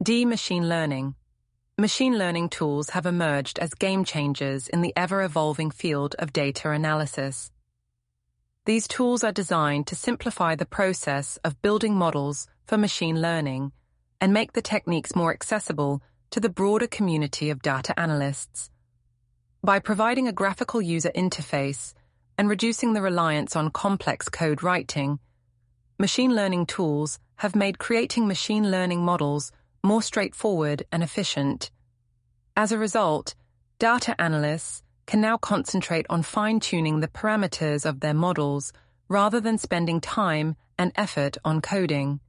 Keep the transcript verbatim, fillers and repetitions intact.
D. Machine learning. Machine learning tools have emerged as game changers in the ever-evolving field of data analysis. These tools are designed to simplify the process of building models for machine learning and make the techniques more accessible to the broader community of data analysts. By providing a graphical user interface and reducing the reliance on complex code writing, machine learning tools have made creating machine learning models more straightforward and efficient. As a result, data analysts can now concentrate on fine-tuning the parameters of their models rather than spending time and effort on coding.